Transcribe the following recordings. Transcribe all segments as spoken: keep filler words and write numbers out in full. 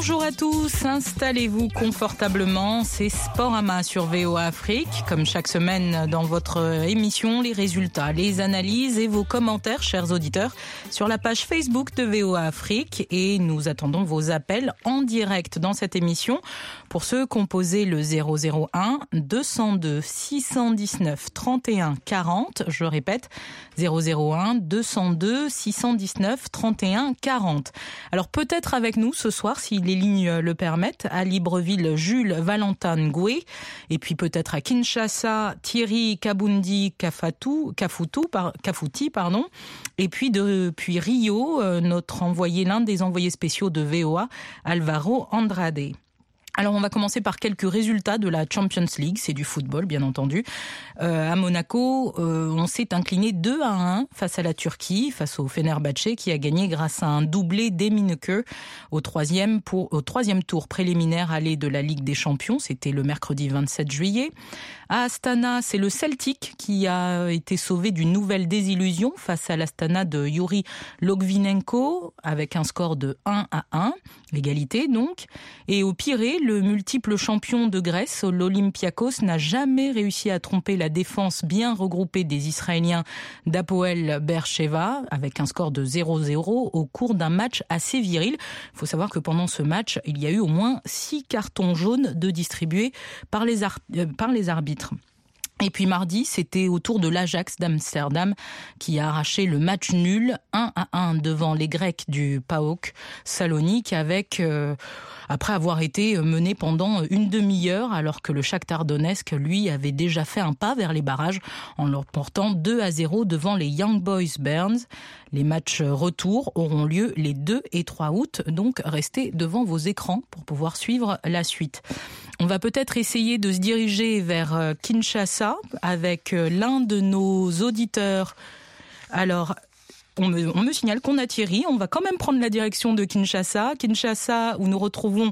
Bonjour à tous, installez-vous confortablement, c'est Sporama sur V O A Afrique. Comme chaque semaine dans votre émission, les résultats, les analyses et vos commentaires, chers auditeurs, sur la page Facebook de V O A Afrique. Et nous attendons vos appels en direct dans cette émission. Pour ceux composés le zéro zéro un deux cent deux six cent dix-neuf trente et un quarante, je répète, zéro zéro un deux cent deux six cent dix-neuf trente et un quarante. Alors peut-être avec nous ce soir, si les lignes le permettent, à Libreville, Jules Valentin Ngoué, et puis peut-être à Kinshasa, Thierry Kabundi Kafatou, Kafoutou, par, Kafouti, pardon, et puis depuis Rio, notre envoyé, l'un des envoyés spéciaux de V O A, Alvaro Andrade. Alors on va commencer par quelques résultats de la Champions League, c'est du football bien entendu. Euh, à Monaco, euh, on s'est incliné deux à un face à la Turquie, face au Fenerbahçe qui a gagné grâce à un doublé d'Emineke au troisième, pour, au troisième tour préliminaire aller de la Ligue des Champions, c'était le mercredi vingt-sept juillet. À Astana, c'est le Celtic qui a été sauvé d'une nouvelle désillusion face à l'Astana de Yuri Logvinenko avec un score de un à un, l'égalité donc. Et au Pirée, le multiple champion de Grèce, l'Olympiakos, n'a jamais réussi à tromper la défense bien regroupée des Israéliens d'Hapoel Beersheva avec un score de zéro zéro au cours d'un match assez viril. Il faut savoir que pendant ce match, il y a eu au moins six cartons jaunes de distribués par les, ar- euh, par les arbitres. Et puis mardi, c'était au tour de l'Ajax d'Amsterdam qui a arraché le match nul un à un devant les Grecs du PAOK Salonique avec, euh, après avoir été mené pendant une demi-heure alors que le Shakhtar Donetsk, lui, avait déjà fait un pas vers les barrages en leur portant deux à zéro devant les Young Boys Bern. Les matchs retour auront lieu les deux et trois août, donc restez devant vos écrans pour pouvoir suivre la suite. On va peut-être essayer de se diriger vers Kinshasa avec l'un de nos auditeurs. Alors, on me, on me signale qu'on a Thierry. On va quand même prendre la direction de Kinshasa. Kinshasa, où nous retrouvons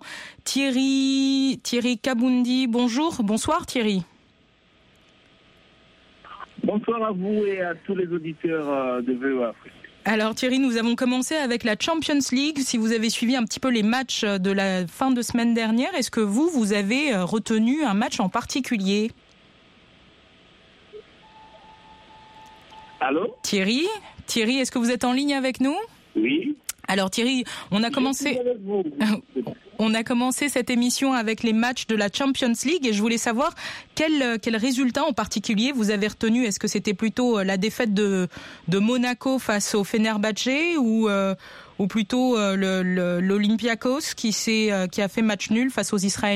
Thierry, Thierry Kabundi. Bonjour, bonsoir Thierry. Bonsoir à vous et à tous les auditeurs de V O A Afrique. Alors Thierry, nous avons commencé avec la Champions League. Si vous avez suivi un petit peu les matchs de la fin de semaine dernière, est-ce que vous, vous avez retenu un match en particulier ? Allô ? Thierry ? Thierry, est-ce que vous êtes en ligne avec nous ? Oui. Alors Thierry, on a commencé... On a commencé cette émission avec les matchs de la Champions League et je voulais savoir quel, quel résultat en particulier vous avez retenu. Est-ce que c'était plutôt la défaite de, de Monaco face au Fenerbahçe ou, euh, ou plutôt euh, le, le, l'Olympiakos qui, s'est, euh, qui a fait match nul face aux Israéliens ?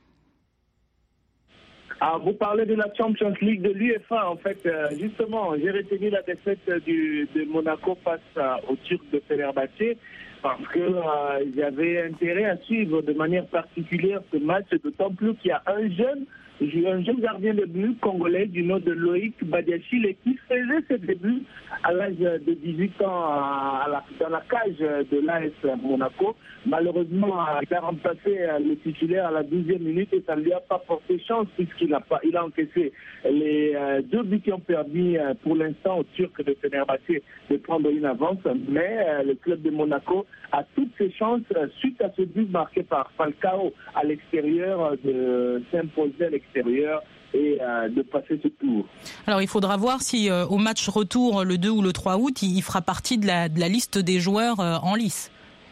Ah, vous parlez de la Champions League de l'U E F A, en fait. Euh, justement, j'ai retenu la défaite du, de Monaco face euh, aux Turcs de Fenerbahçe parce que euh, j'avais intérêt à suivre de manière particulière ce match, d'autant plus qu'il y a un jeune, un jeune gardien de but congolais du nom de Loïc Badiachile qui faisait ses débuts à l'âge de dix-huit ans à la, dans la cage de l'A S Monaco. Malheureusement, il a remplacé le titulaire à la douzième minute et ça ne lui a pas porté chance puisqu'il a, pas, il a encaissé les euh, deux buts qui ont permis euh, pour l'instant aux Turcs de Fenerbahçe de prendre une avance. Mais euh, le club de Monaco a toutes ses chances euh, suite à ce but marqué par Falcao à l'extérieur de s'imposer à l'extérieur et euh, de passer ce tour. Alors il faudra voir si euh, au match retour le deux ou le trois août, il, il fera partie de la, de la liste des joueurs euh, en lice.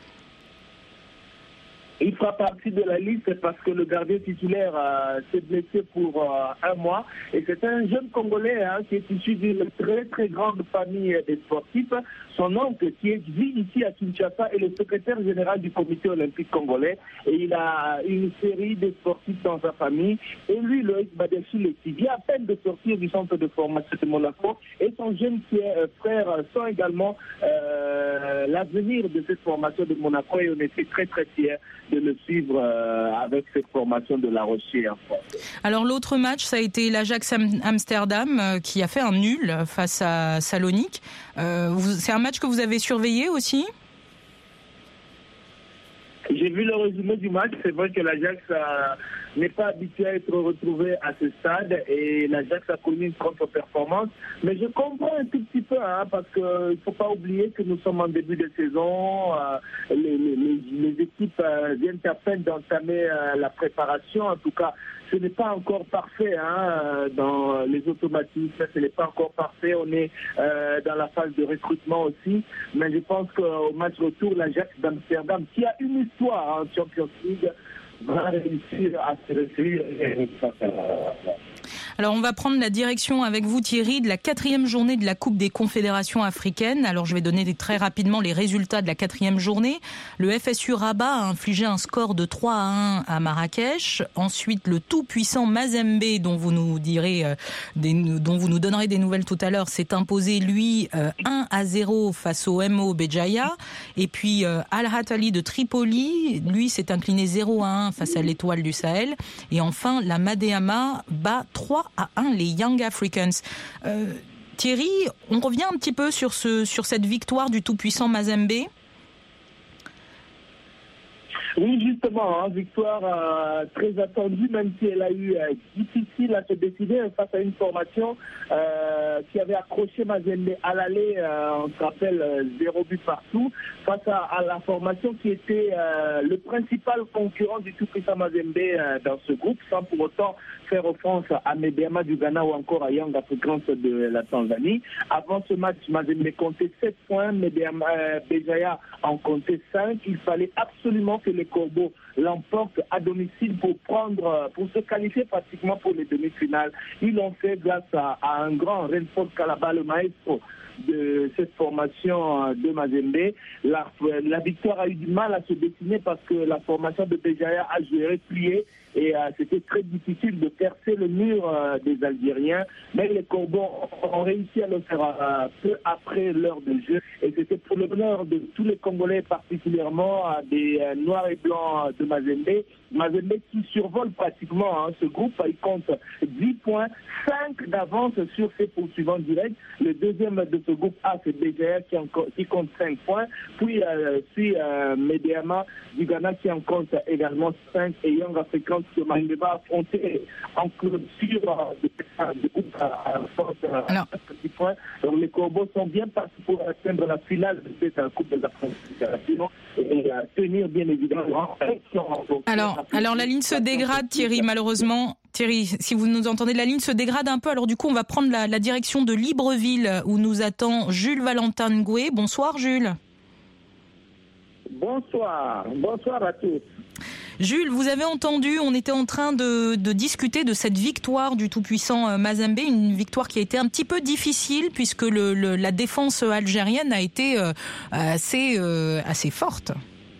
Il fera partie de la liste parce que le gardien titulaire euh, s'est blessé pour euh, un mois. Et c'est un jeune Congolais hein, qui est issu d'une très très grande famille des sportifs. Son oncle qui est, vit ici à Kinshasa est le secrétaire général du comité olympique congolais. Et il a une série de sportifs dans sa famille. Et lui, Loïc Badiachile, qui vient à peine de sortir du centre de formation de Monaco, et son jeune frère sont également euh, l'avenir de cette formation de Monaco. Et on était très très fiers de le suivre euh, avec cette formation de La Rochelle en France. Alors l'autre match, ça a été l'Ajax Amsterdam euh, qui a fait un nul face à Salonique. Euh, vous, c'est un match que vous avez surveillé aussi ? J'ai vu le résumé du match, c'est vrai que l'Ajax euh, n'est pas habitué à être retrouvé à ce stade et l'Ajax a connu une contre-performance. Mais je comprends un tout petit peu, hein, parce qu'il ne faut pas oublier que nous sommes en début de saison. Euh, les, les, les équipes euh, viennent à peine d'entamer euh, la préparation. En tout cas, ce n'est pas encore parfait hein, dans les automatismes, ce n'est pas encore parfait. On est euh, dans la phase de recrutement aussi. Mais je pense qu'au match retour, l'Ajax d'Amsterdam, qui a une histoire en Champions League, va réussir à se réussir. Alors on va prendre la direction avec vous Thierry de la quatrième journée de la Coupe des Confédérations africaines. Alors je vais donner très rapidement les résultats de la quatrième journée. Le F S U Rabat a infligé un score de trois à un à Marrakech. Ensuite le tout puissant Mazembe, dont vous nous direz, euh, des, dont vous nous donnerez des nouvelles tout à l'heure, s'est imposé lui euh, un à zéro face au M O Béjaïa. Et puis euh, Al Hattali de Tripoli, lui s'est incliné zéro à un face à l'Étoile du Sahel. Et enfin la Madeama bat trois à un les Young Africans. Euh, Thierry, on revient un petit peu sur, ce, sur cette victoire du tout-puissant Mazembe. Oui, justement, hein, victoire euh, très attendue, même si elle a eu euh, difficile à se décider face à une formation euh, qui avait accroché Mazembe à l'aller, euh, on se rappelle, euh, zéro but partout, face à, à la formation qui était euh, le principal concurrent du tout-puissant Mazembe euh, dans ce groupe, sans pour autant faire offense à Medeama du Ghana ou encore à Young Africans de la Tanzanie. Avant ce match, Mazembe comptait sept points, Medeama euh, Béjaïa en comptait cinq. Il fallait absolument que les Corbeaux l'emportent à domicile pour prendre, pour se qualifier pratiquement pour les demi-finales. Ils l'ont fait grâce à, à un grand Renford Kalaba, le maestro de cette formation de Mazembe. La, la victoire a eu du mal à se dessiner parce que la formation de Béjaïa a joué replié et euh, c'était très difficile de percer le mur euh, des Algériens. Mais les Corbeaux ont réussi à le faire euh, peu après l'heure de jeu et c'était pour le bonheur de tous les Congolais, particulièrement euh, des euh, Noirs et Blancs de Mazembe. Mazembe qui survole pratiquement hein, ce groupe, il compte dix points, cinq d'avance sur ses poursuivants directs. Le deuxième de ce groupe A, c'est Béjaïa qui, qui compte cinq points. Puis, euh, puis euh, Medeama du Ghana qui en compte également cinq et Young Africans que Mazembe va affronter en clôture de ce groupe à force de petits points. Donc les Corbeaux sont bien partis pour atteindre la finale de cette Coupe des Confédérations et euh, tenir bien évidemment. Alors, alors la ligne se dégrade, Thierry, malheureusement. Thierry, si vous nous entendez, la ligne se dégrade un peu. Alors du coup, on va prendre la, la direction de Libreville où nous attend Jules Valentin Ngoué. Bonsoir Jules. Bonsoir, bonsoir à tous. Jules, vous avez entendu, on était en train de, de discuter de cette victoire du tout-puissant Mazembe, une victoire qui a été un petit peu difficile puisque le, le, la défense algérienne a été euh, assez, euh, assez forte.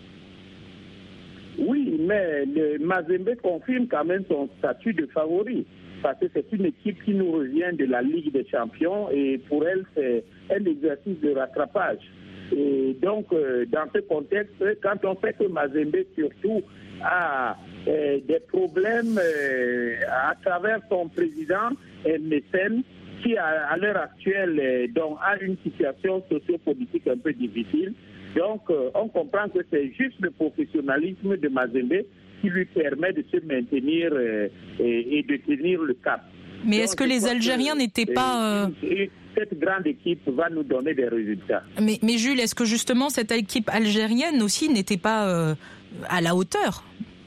Oui, mais le Mazembe confirme quand même son statut de favori parce que c'est une équipe qui nous revient de la Ligue des Champions et pour elle, c'est un exercice de rattrapage. Et donc, euh, dans ce contexte, quand on sait que Mazembe surtout a euh, des problèmes euh, à travers son président et mécène qui, à, à l'heure actuelle, euh, donc, a une situation sociopolitique un peu difficile. Donc, euh, on comprend que c'est juste le professionnalisme de Mazembe qui lui permet de se maintenir euh, et, et de tenir le cap. Mais donc, est-ce que les Algériens que, n'étaient pas... Euh... Cette grande équipe va nous donner des résultats. Mais, mais Jules, est-ce que justement cette équipe algérienne aussi n'était pas euh, à la hauteur ?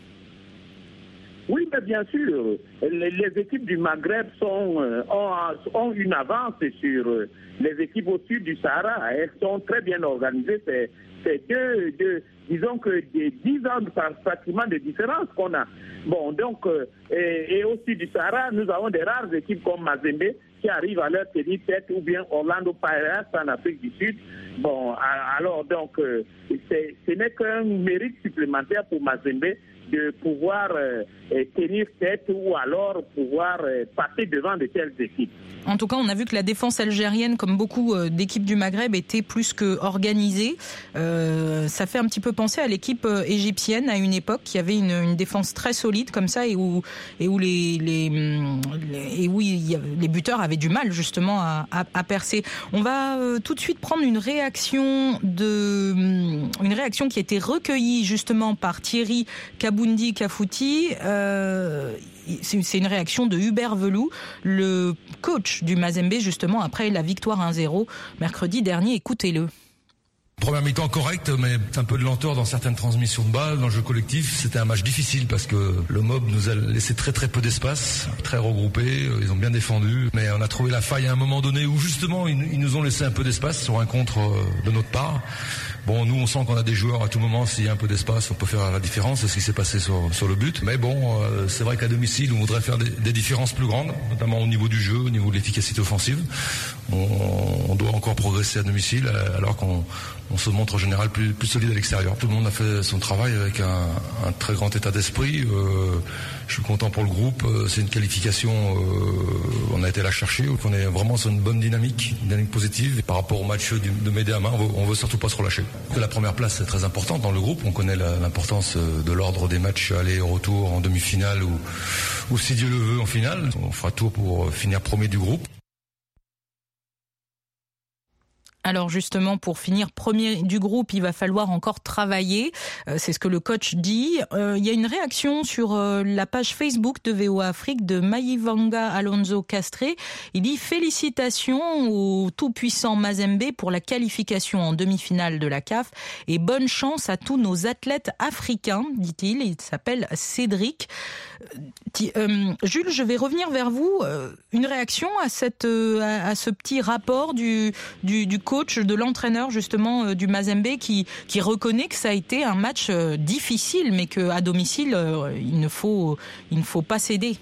Oui, mais bien sûr. Les, les équipes du Maghreb sont, euh, ont, ont une avance sur euh, les équipes au sud du Sahara. Elles sont très bien organisées. C'est, c'est deux, deux, disons que des dix ans pratiquement de différence qu'on a. Bon, donc, euh, et, et au sud du Sahara, nous avons des rares équipes comme Mazembe qui arrivent à leur tenir tête, ou bien Orlando Pirates en Afrique du Sud. Bon, alors donc, euh, c'est, ce n'est qu'un mérite supplémentaire pour Mazembe de pouvoir euh, tenir tête ou alors pouvoir euh, passer devant de telles équipes. En tout cas, on a vu que la défense algérienne, comme beaucoup d'équipes du Maghreb, était plus que organisée. Euh, ça fait un petit peu penser à l'équipe égyptienne à une époque qui avait une, une défense très solide comme ça et où et où les, les, les et où il y avait, les buteurs avaient du mal justement à, à, à percer. On va euh, tout de suite prendre une réaction de une réaction qui a été recueillie justement par Thierry Kaboundi Kafouti. Euh, C'est une réaction de Hubert Velou, le coach du Mazembe, justement, après la victoire un zéro mercredi dernier. Écoutez-le. Première mi-temps correcte, mais un peu de lenteur dans certaines transmissions de balles, dans le jeu collectif. C'était un match difficile parce que le mob nous a laissé très très peu d'espace, très regroupé, ils ont bien défendu. Mais on a trouvé la faille à un moment donné où justement ils nous ont laissé un peu d'espace sur un contre de notre part. Bon, nous on sent qu'on a des joueurs à tout moment, s'il y a un peu d'espace, on peut faire la différence, c'est ce qui s'est passé sur, sur le but. Mais bon, euh, c'est vrai qu'à domicile, on voudrait faire des, des différences plus grandes, notamment au niveau du jeu, au niveau de l'efficacité offensive. On, on doit encore progresser à domicile, alors qu'on on se montre en général plus, plus solide à l'extérieur. Tout le monde a fait son travail avec un, un très grand état d'esprit. Euh, je suis content pour le groupe, c'est une qualification, euh, on a été la chercher, on est vraiment sur une bonne dynamique, une dynamique positive. Et par rapport au match de Médéama, on veut, on veut surtout pas se relâcher. La première place est très importante dans le groupe. On connaît la, l'importance de l'ordre des matchs aller et retour en demi-finale ou, ou si Dieu le veut en finale. On fera tout pour finir premier du groupe. Alors justement, pour finir premier du groupe, il va falloir encore travailler. Euh, c'est ce que le coach dit. Euh, il y a une réaction sur euh, la page Facebook de V O A Afrique de Maïvanga Alonso Castré. Il dit « Félicitations au tout-puissant Mazembe pour la qualification en demi-finale de la C A F et bonne chance à tous nos athlètes africains », dit-il. Il s'appelle Cédric. Euh, Jules, je vais revenir vers vous. Euh, une réaction à, cette, euh, à, à ce petit rapport du, du, du coach, de l'entraîneur justement euh, du Mazembe qui, qui reconnaît que ça a été un match euh, difficile, mais qu'à domicile, euh, il ne faut, il ne faut pas céder.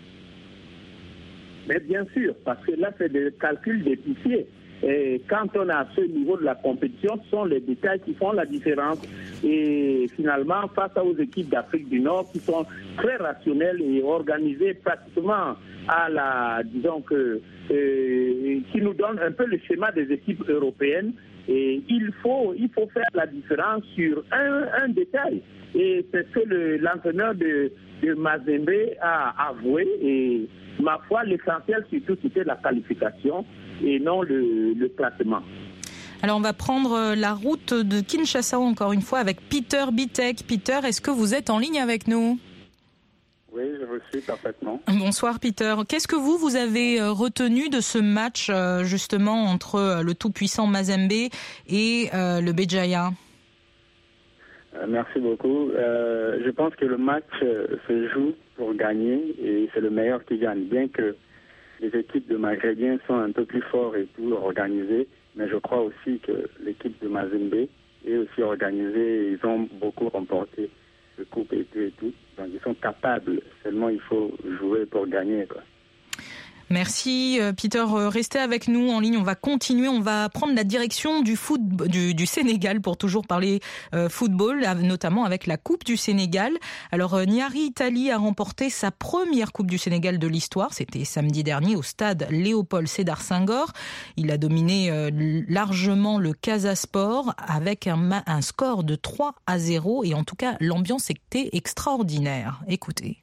Mais bien sûr, parce que là, c'est des calculs d'épicier. Et quand on a ce niveau de la compétition, ce sont les détails qui font la différence. Et finalement, face aux équipes d'Afrique du Nord qui sont très rationnelles et organisées pratiquement à la, disons que, euh, qui nous donnent un peu le schéma des équipes européennes. Et il faut, il faut faire la différence sur un, un détail. Et c'est ce que le, l'entraîneur de, de Mazembe a avoué. Et ma foi, l'essentiel surtout, c'était la qualification et non le, le classement. Alors on va prendre la route de Kinshasa encore une fois avec Peter Bitek. Peter, est-ce que vous êtes en ligne avec nous ? Oui, je vous suis parfaitement. Bonsoir Peter. Qu'est-ce que vous, vous avez retenu de ce match justement entre le tout-puissant Mazembe et euh, le Béjaïa ? euh, Merci beaucoup. Euh, je pense que le match se joue pour gagner et c'est le meilleur qui gagne. Bien que les équipes de Maghrébiens sont un peu plus fortes et plus organisées, mais je crois aussi que l'équipe de Mazembe est aussi organisée. Ils ont beaucoup remporté le coupe et tout et tout. Donc ils sont capables. Seulement il faut jouer pour gagner, quoi. Merci Peter, restez avec nous en ligne, on va continuer, on va prendre la direction du foot du, du Sénégal pour toujours parler euh, football, notamment avec la Coupe du Sénégal. Alors euh, Niari Italie a remporté sa première Coupe du Sénégal de l'histoire, c'était samedi dernier au stade Léopold Sédar Senghor. Il a dominé euh, largement le Casa Sport avec un, un score de trois à zéro et en tout cas l'ambiance était extraordinaire. Écoutez.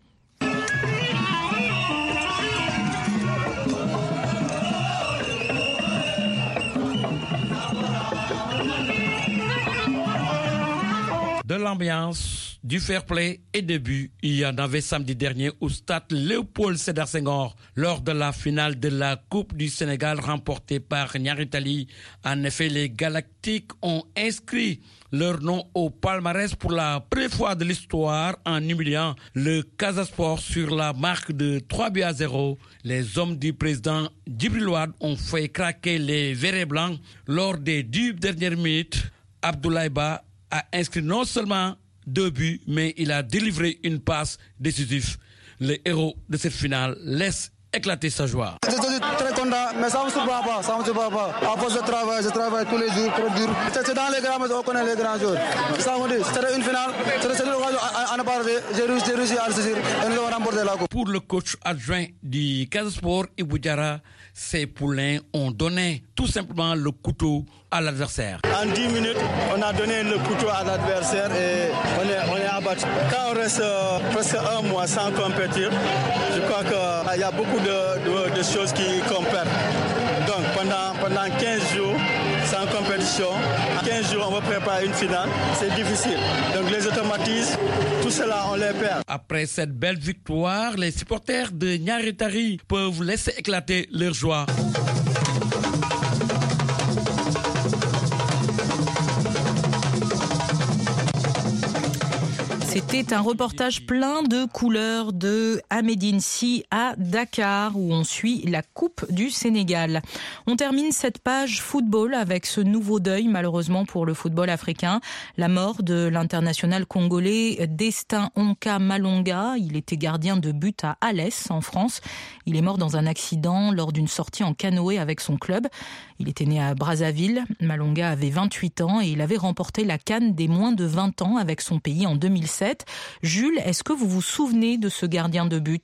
De l'ambiance, du fair play et des buts, il y en avait samedi dernier au stade Léopold Sédar Senghor lors de la finale de la Coupe du Sénégal remportée par Niari Italie. En effet, les Galactiques ont inscrit leur nom au palmarès pour la première fois de l'histoire en humiliant le Casa Sport sur la marque de trois buts à zéro. Les hommes du président Djibril Wade ont fait craquer les verts et blancs lors des dix dernières minutes. Abdoulaye Ba a inscrit non seulement deux buts, mais il a délivré une passe décisive. Le héros de cette finale laisse éclater sa joie. Je suis très content, mais ça ne me surprend pas, ça ne me surprend pas. À force de travail, je travaille tous les jours, trop dur. C'est dans les grands matchs, on connaît les grands joueurs. Ça me dit, c'était une finale, c'était une occasion à ne pas rater. J'ai réussi à le saisir et nous avons remporté la coupe. Pour le coach adjoint du Casa Sport, Ibou Diarra, ces poulains ont donné tout simplement le couteau à l'adversaire. En dix minutes, on a donné le couteau à l'adversaire et on est, on est abattu. Quand on reste euh, presque un mois sans compétir, je crois qu'il y a beaucoup de, de, de choses qui qu'on perd. Donc pendant, pendant quinze jours sans compétition, en quinze jours on va préparer une finale, c'est difficile. Donc les automatismes, tout cela on les perd. Après cette belle victoire, les supporters de Niary Tari peuvent laisser éclater leur joie. C'était un reportage plein de couleurs de Ahmedine Sy à Dakar où on suit la Coupe du Sénégal. On termine cette page football avec ce nouveau deuil malheureusement pour le football africain. La mort de l'international congolais Destin Onka Malonga. Il était gardien de but à Alès en France. Il est mort dans un accident lors d'une sortie en canoë avec son club. Il était né à Brazzaville. Malonga avait vingt-huit ans et il avait remporté la CAN des moins de vingt ans avec son pays en deux mille sept. Jules, est-ce que vous vous souvenez de ce gardien de but ?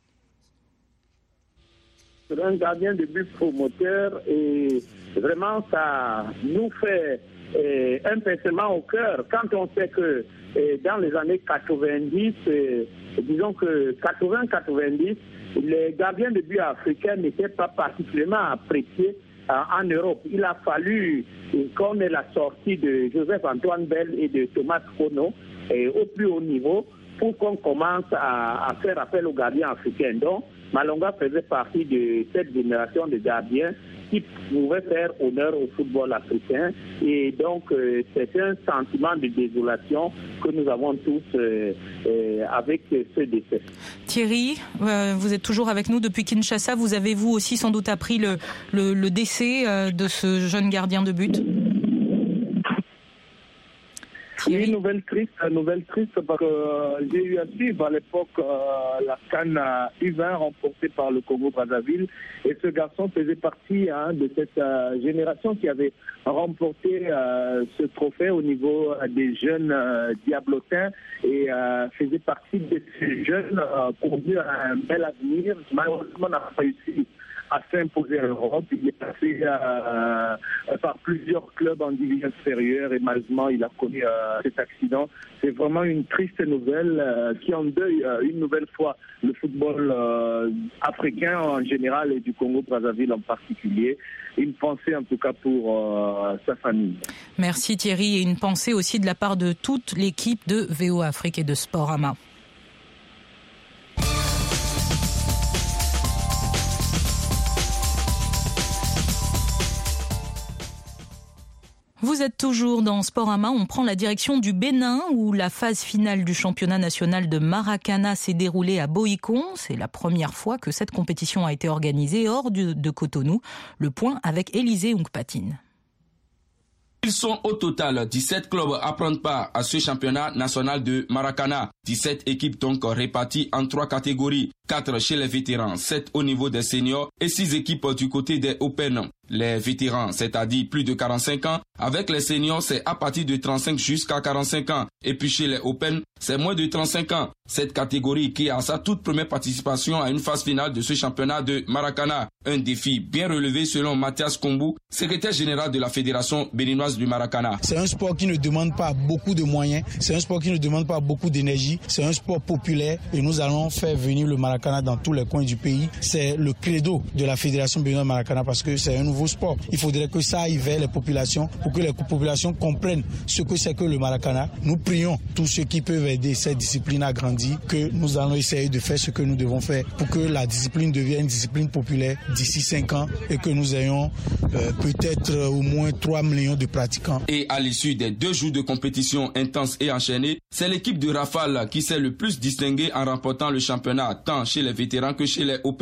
C'est un gardien de but promoteur et vraiment ça nous fait eh, un pincement au cœur quand on sait que eh, dans les années quatre-vingt-dix, eh, disons que quatre-vingts quatre-vingt-dix, les gardiens de but africains n'étaient pas particulièrement appréciés en Europe. Il a fallu qu'on ait la sortie de Joseph-Antoine Bell et de Thomas Kono et au plus haut niveau pour qu'on commence à, à faire appel aux gardiens africains. Donc, Malonga faisait partie de cette génération de gardiens qui pouvaient faire honneur au football africain. Et donc, euh, c'est un sentiment de désolation que nous avons tous euh, euh, avec ce décès. Thierry, euh, vous êtes toujours avec nous depuis Kinshasa. Vous avez vous aussi sans doute appris le, le, le décès euh, de ce jeune gardien de but ? Une nouvelle triste, une nouvelle triste parce que euh, j'ai eu à suivre à l'époque euh, la CAN U vingt remportée par le Congo-Brazzaville et ce garçon faisait partie hein, de cette euh, génération qui avait remporté euh, ce trophée au niveau euh, des jeunes euh, diablotins et euh, faisait partie de ces jeunes euh, qui ont eu un bel avenir. Malheureusement, on n'a pas réussi à s'imposer en Europe. Il est passé euh, par plusieurs clubs en division inférieure et malheureusement il a connu euh, cet accident. C'est vraiment une triste nouvelle euh, qui endeuille euh, une nouvelle fois le football euh, africain en général et du Congo-Brazzaville en particulier. Une pensée en tout cas pour euh, sa famille. Merci Thierry et une pensée aussi de la part de toute l'équipe de V O Afrique et de Sporama. Vous êtes toujours dans Sporama, on prend la direction du Bénin où la phase finale du championnat national de Maracana s'est déroulée à Boïkon. C'est la première fois que cette compétition a été organisée hors de, de Cotonou. Le point avec Élisée Oungpatine. Ils sont au total dix-sept clubs à prendre part à ce championnat national de Maracana. dix-sept équipes donc réparties en trois catégories. quatre chez les vétérans, sept au niveau des seniors et six équipes du côté des Open. Les vétérans, c'est-à-dire plus de quarante-cinq ans. Avec les seniors, c'est à partir de trente-cinq jusqu'à quarante-cinq ans. Et puis chez les Open, c'est moins de trente-cinq ans. Cette catégorie qui a sa toute première participation à une phase finale de ce championnat de Maracana. Un défi bien relevé selon Mathias Kombu, secrétaire général de la Fédération béninoise du Maracana. C'est un sport qui ne demande pas beaucoup de moyens. C'est un sport qui ne demande pas beaucoup d'énergie. C'est un sport populaire et nous allons faire venir le Maracana dans tous les coins du pays. C'est le credo de la Fédération béninoise Maracana parce que c'est un nouveau sport. Il faudrait que ça aille vers les populations pour que les populations comprennent ce que c'est que le Maracana. Nous prions tous ceux qui peuvent aider cette discipline à grandir, que nous allons essayer de faire ce que nous devons faire pour que la discipline devienne une discipline populaire d'ici cinq ans et que nous ayons euh, peut-être au moins trois millions de pratiquants. Et à l'issue des deux jours de compétition intense et enchaînée, c'est l'équipe de Rafale qui s'est le plus distinguée en remportant le championnat tant chez les vétérans que chez les Open.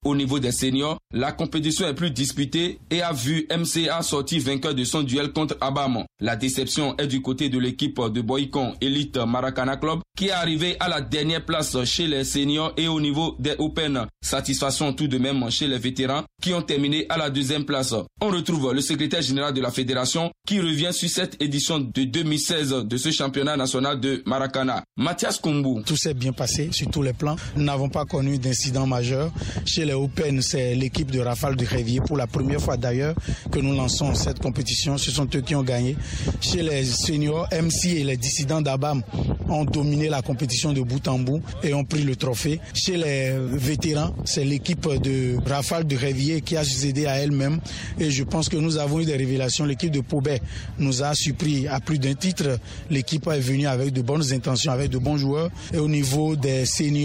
Au niveau des seniors, la compétition est plus disputée et a vu M C A sortir vainqueur de son duel contre Abam. La déception est du côté de l'équipe de Boycon Elite Maracana Club qui est arrivée à la dernière place chez les seniors et au niveau des Open. Satisfaction tout de même chez les vétérans qui ont terminé à la deuxième place. On retrouve le secrétaire général de la fédération qui revient sur cette édition de deux mille seize de ce championnat national de Maracana. Mathias Kumbu. Tout s'est bien passé sur tous les plans. Nous n'avons pas connu d'incident majeur. Chez les Open, c'est l'équipe de Rafale de Révier pour la première fois d'ailleurs que nous lançons cette compétition. Ce sont eux qui ont gagné. Chez les seniors, M C et les dissidents d'Abam ont dominé la compétition de bout en bout et ont pris le trophée. Chez les vétérans, c'est l'équipe de Rafale de Révier qui a succédé à elle-même et je pense que nous avons eu des révélations. L'équipe de Pobet nous a surpris à plus d'un titre. L'équipe est venue avec de bonnes intentions, avec de bons joueurs et au niveau des seniors,